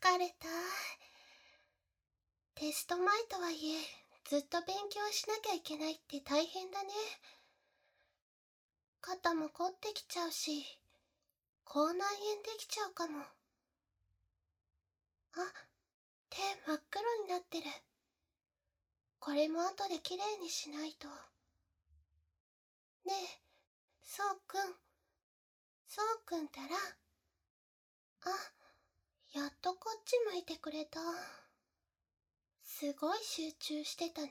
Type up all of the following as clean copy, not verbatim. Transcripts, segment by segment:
疲れた。テスト前とはいえ、ずっと勉強しなきゃいけないって大変だね。肩も凝ってきちゃうし、口内炎できちゃうかも。あ、手真っ黒になってる。これも後できれいにしないと。ねえ、そうくん。そうくんたら。あ、やっとこっち向いてくれた。すごい集中してたね。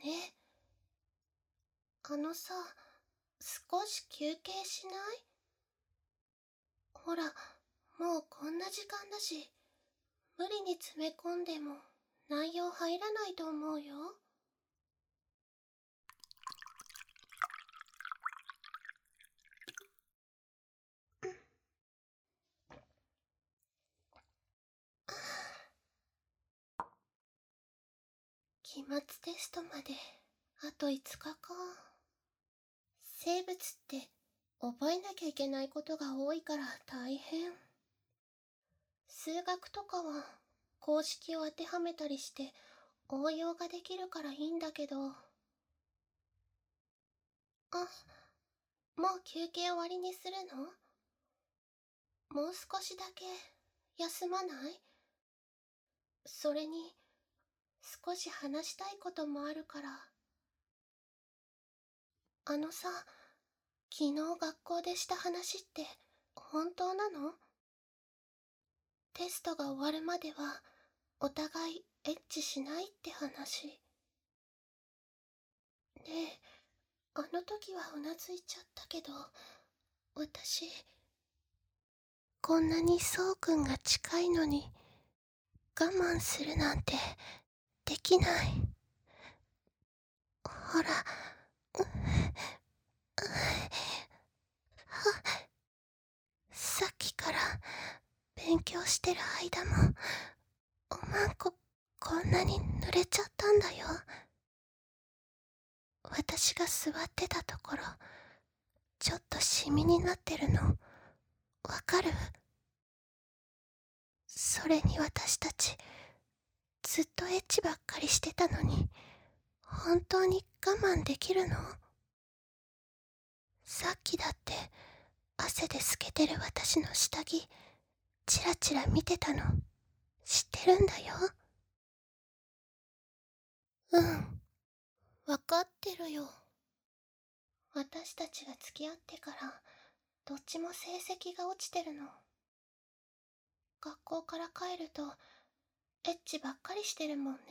あのさ、少し休憩しない？ほら、もうこんな時間だし、無理に詰め込んでも内容入らないと思うよ。期末テストまであと5日か。生物って覚えなきゃいけないことが多いから大変。数学とかは公式を当てはめたりして応用ができるからいいんだけど。あ、もう休憩終わりにするの？もう少しだけ休まない？それに少し話したいこともあるから。あのさ、昨日学校でした話って本当なの？テストが終わるまではお互いエッチしないって話。ねえ、あの時はうなずいちゃったけど、私、こんなにそうくんが近いのに我慢するなんてできない。ほら、さっきから勉強してる間もおまんここんなに濡れちゃったんだよ。私が座ってたところちょっとシミになってるのわかる？それに私たちずっとエッチばっかりしてたのに本当に我慢できるの？さっきだって汗で透けてる私の下着チラチラ見てたの知ってるんだよ。うん、わかってるよ。私たちが付き合ってからどっちも成績が落ちてるの。学校から帰るとエッチばっかりしてるもんね。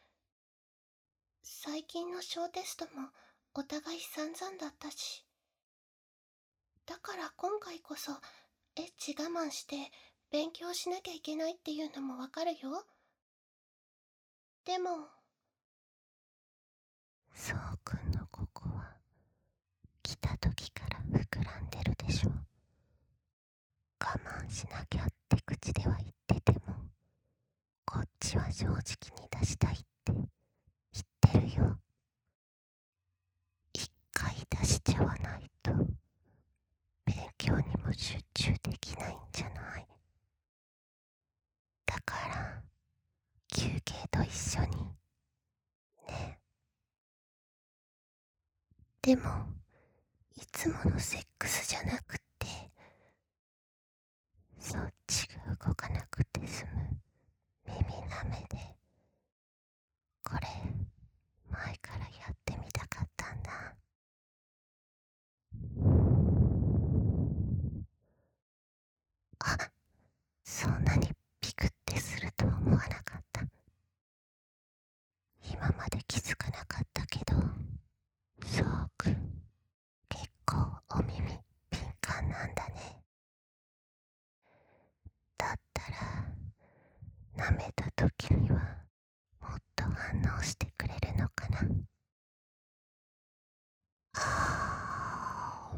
最近の小テストもお互い散々だったし。だから今回こそエッチ我慢して勉強しなきゃいけないっていうのもわかるよ。でも、 そうくんのここは来た時から膨らんでるでしょ。我慢しなきゃって口では言ってても、こっちは正直に出したいって言ってるよ。一回出しちゃわないと勉強にも集中できないんじゃない？だから休憩と一緒にね。でもいつものセックスじゃなくってそっちが動かなくて済む耳なめで、これ前からやってみたかったんだ。あ、そんなにピクってするとは思わなかった。今まで気づかなかったけど、そうくん結構お耳敏感なんだね。だったら舐めた時にはもっと反応してくれるのかな。あ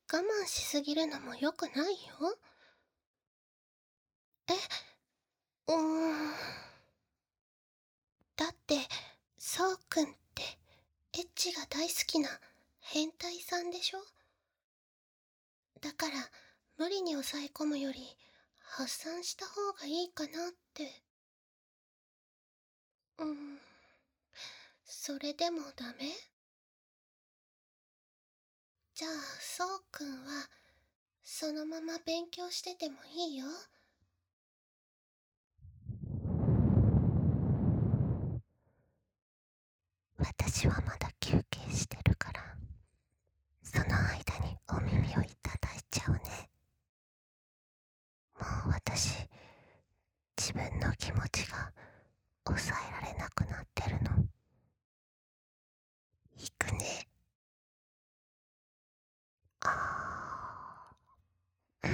我慢しすぎるのも良くないよ。え、うーん。だって、そうくんってエッチが大好きな変態さんでしょ。だから無理に抑え込むより発散した方がいいかなって。うーん、それでもダメ？じゃあそうくんはそのまま勉強しててもいいよ。 私はまだ休憩してるから、その間にお耳をいただいちゃうね。もう私、自分の気持ちが抑えられなくなってるの。いくね。あー。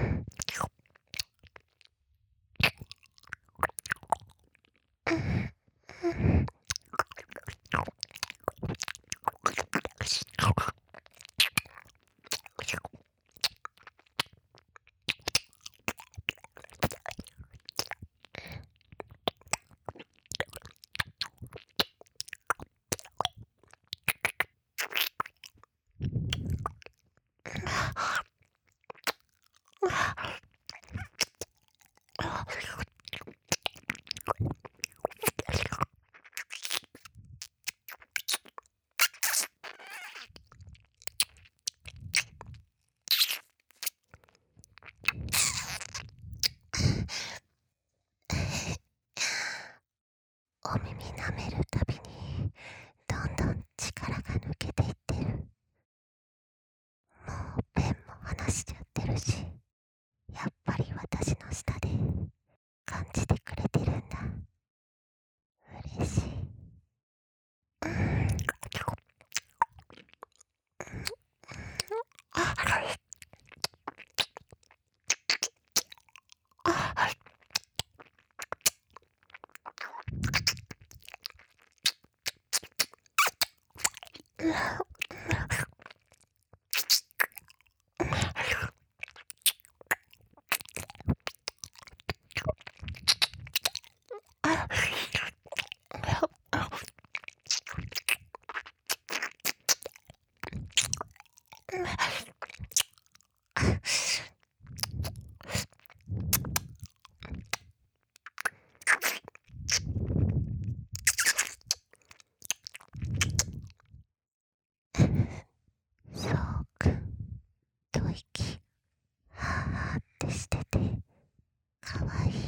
お耳舐めるたびにどんどん力が抜けていってる。もうペンも離しちゃってるし、やっぱり私の舌で感じてくれてるんだ。嬉しい。そうくん、吐息、はーってしてて、かわいい。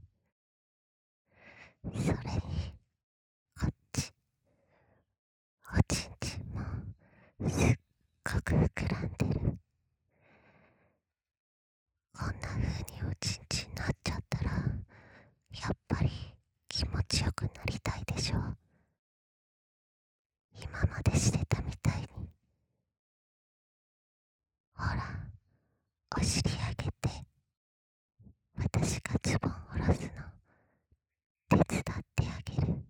それに、こっち、おちんちんも、すっごく膨らんでる。こんな風におちんちんなっちゃったら、やっぱり気持ちよくなりたいでしょ。今までしてたみたいに。ほら、お尻上げて、私がズボン下ろすの手伝ってあげる。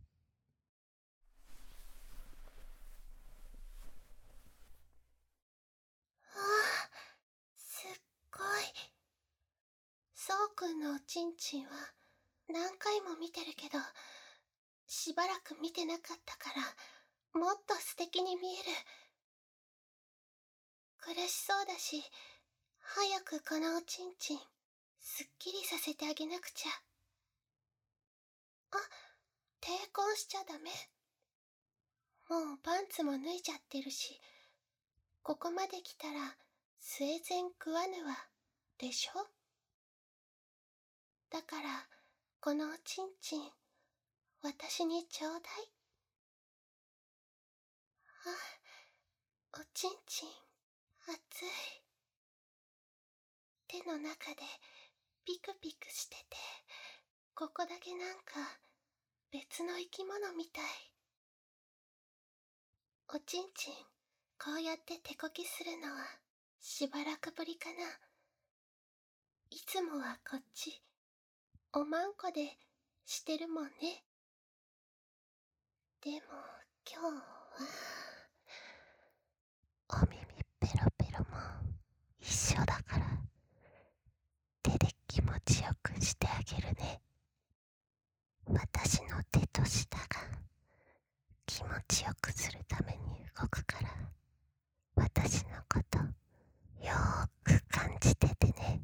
ああ、すっごい。そうくんのおちんちんは何回も見てるけど、しばらく見てなかったからもっと素敵に見える。苦しそうだし、早くこのおちんちんすっきりさせてあげなくちゃ。あ、抵抗しちゃダメ。もうパンツも脱いじゃってるし、ここまで来たら生前食わぬわでしょ。だからこのおちんちん私にちょうだい。あ、おちんちん熱い。手の中でピクピクしてて、ここだけなんか別の生き物みたい。おちんちんこうやって手こきするのはしばらくぶりかな。いつもはこっちおまんこでしてるもんね。でも今日はお耳ペロペロもするために動くから、私のことよーく感じててね。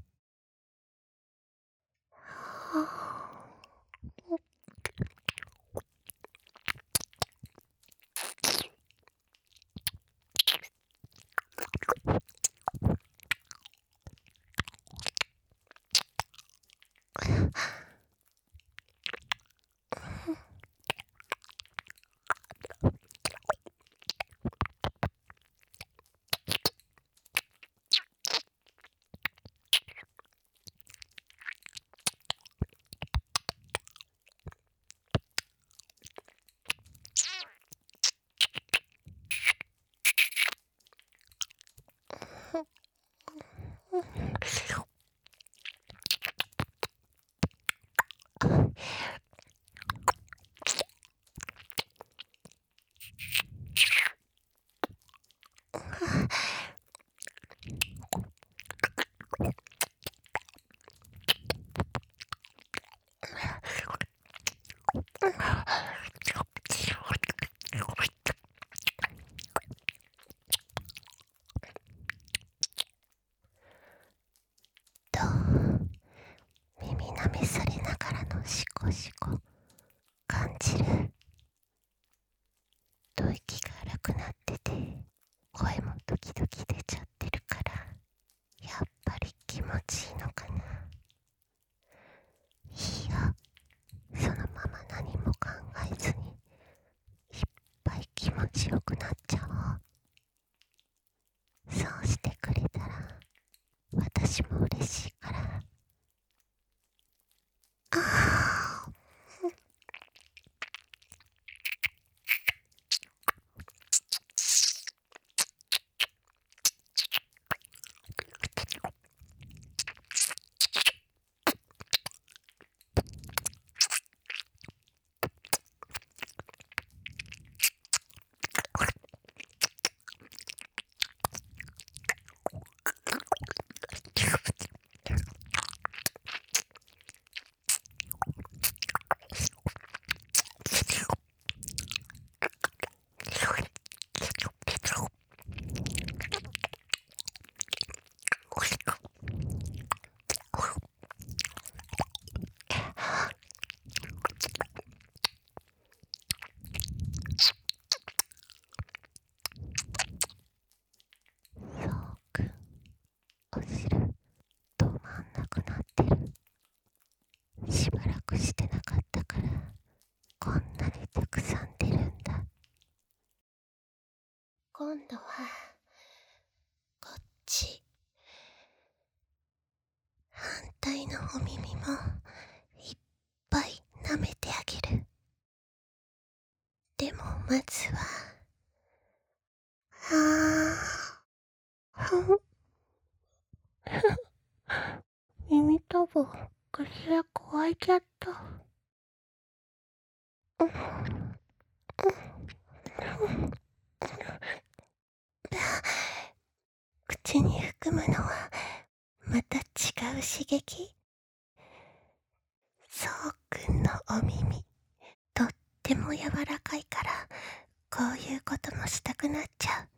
どう？耳舐めされながらのシコシコ感じる？吐息が荒くなってて、声も時々出ちゃってるから、やっぱり気持ちいいのかな。いいや、そのまま何も考えずにいっぱい気持ちよくなっちゃおう。そうしてくれたら私も嬉しいから。そうくん、お汁止まんなくなってる。しばらくしてなかったからこんなにたくさん出るんだ。 今度はこっち、 反対のお耳もいっぱい舐めてあげる。でもまずは耳たぶ口が乾いちゃった。口に含むのはまた違う刺激。そうくんのお耳とっても柔らかいから、こういうこともしたくなっちゃう。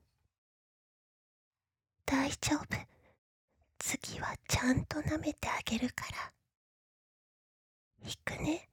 大丈夫、次はちゃんと舐めてあげるから。いくね。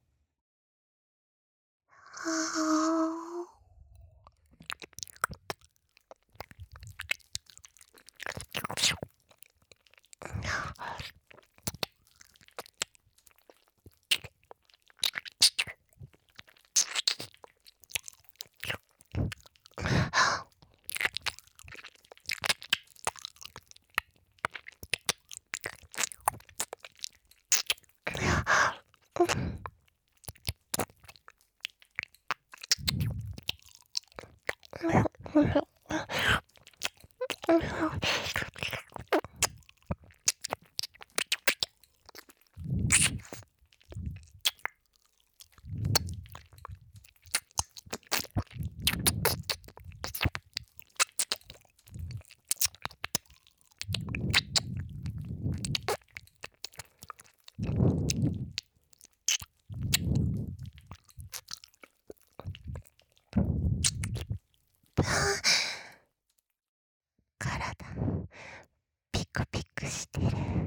肌ピクピクしてる。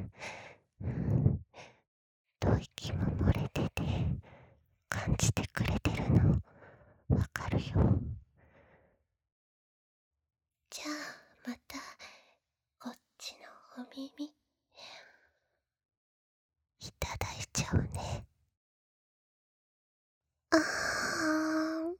吐息も漏れてて感じてくれてるのわかるよ。 じゃあまたこっちのお耳いただいちゃうね。あー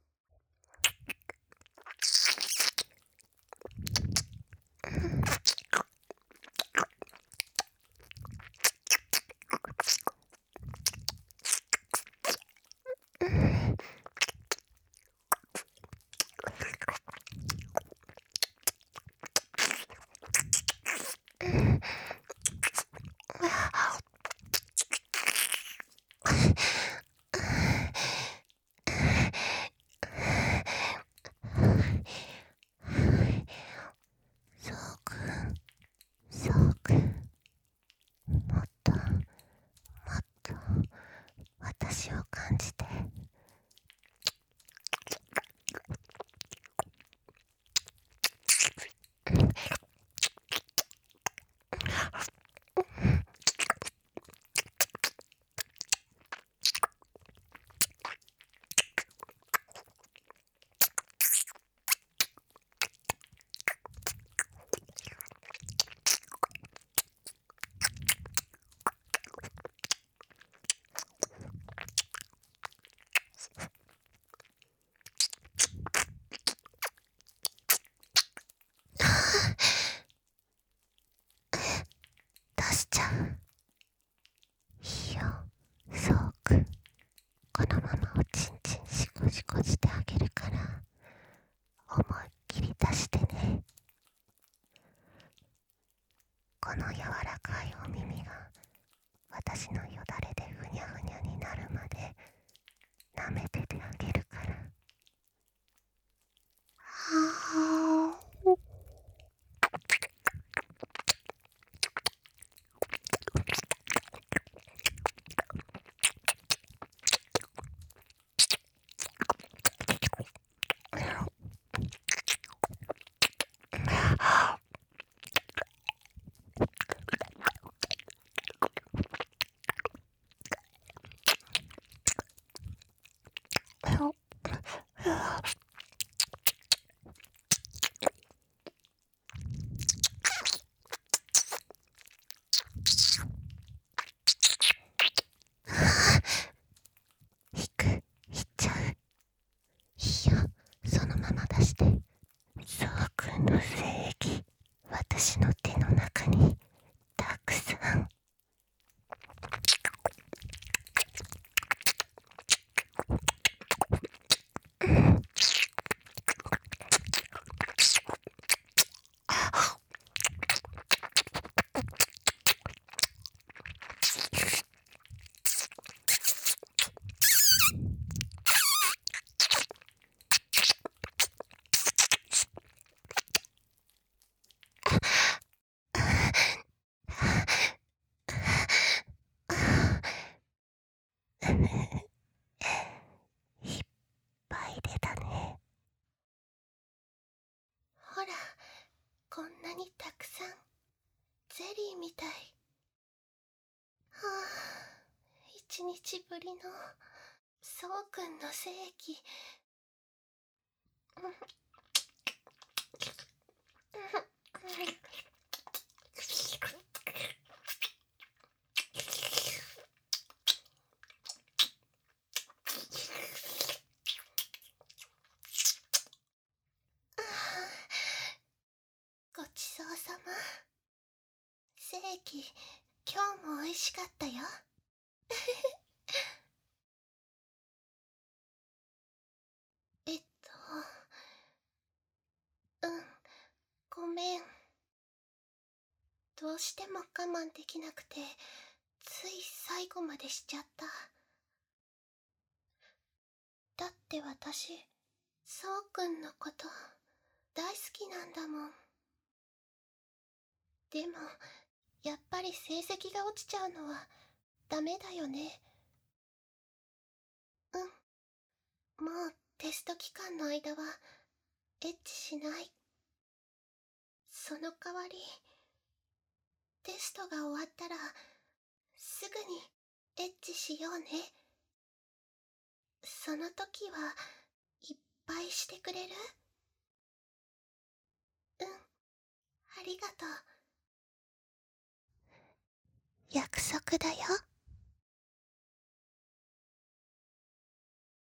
そうくん、そうくん、もっともっと私を感じて。出しちゃう。いいよ、そうくん。このままおちんちんシコシコしてあげるから思いっきり出してね。この柔らかいお耳が私のよだれでふにゃふにゃになるまで舐めててあげるから。はー引く、引っちゃう。いいよ、そのまま出して。そうくんの精液、私の手の中にたくさん。いっぱい出たね。 ほら、こんなにたくさんゼリーみたい。はあ、一日ぶりのそうくんの精液。ごちそうさま。精液、今日も美味しかったよ。えっと、ごめん。どうしても我慢できなくて、つい最後までしちゃった。だって私、そうくんのこと大好きなんだもん。でも、やっぱり成績が落ちちゃうのはダメだよね。もうテスト期間の間はエッチしない。 その代わり、テストが終わったらすぐにエッチしようね。その時はいっぱいしてくれる？うん、ありがとう。 約束だよ。